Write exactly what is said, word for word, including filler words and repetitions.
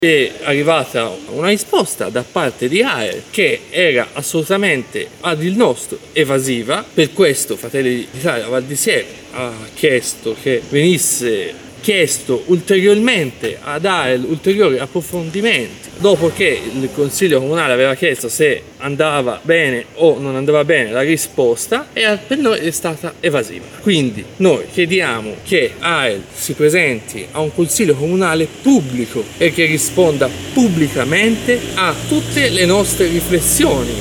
è arrivata una risposta da parte di A E L che era assolutamente ad il nostro evasiva. Per questo Fratelli d'Italia Val di Siena ha chiesto che venisse chiesto ulteriormente ad A E L ulteriori approfondimenti dopo che il Consiglio Comunale aveva chiesto se andava bene o non andava bene la risposta, e per noi è stata evasiva. Quindi noi chiediamo che A E L si presenti a un Consiglio Comunale pubblico e che risponda pubblicamente a tutte le nostre riflessioni